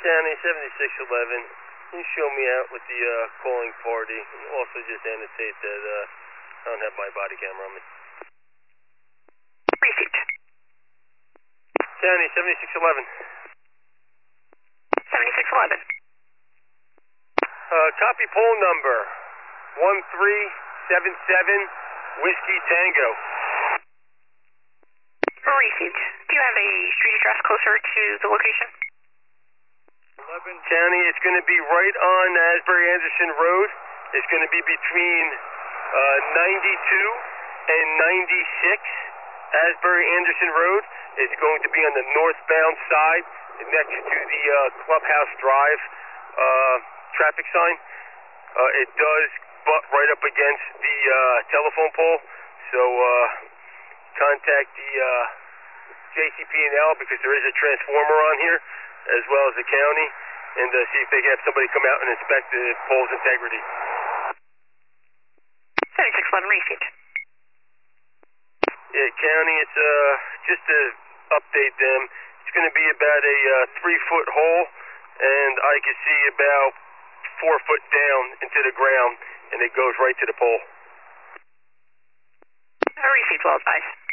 County 7611. Can you show me out with the calling party? And also just annotate that I don't have my body camera on me. Received. County 7611. 7611. Copy poll number 1377 Whiskey Tango. Received. Do you have a street address closer to the location? County, it's going to be right on Asbury Anderson Road. It's going to be between 92 and 96 Asbury Anderson Road. It's going to be on the northbound side next to the Clubhouse Drive traffic sign. It does butt right up against the telephone pole, so contact the JCP&L because there is a transformer on here, as well as the county, and see if they can have somebody come out and inspect the pole's integrity. 7611 received. Yeah, county, it's just to update them. It's going to be about a 3-foot hole, and I can see about 4 foot down into the ground, and it goes right to the pole. Received, well advised.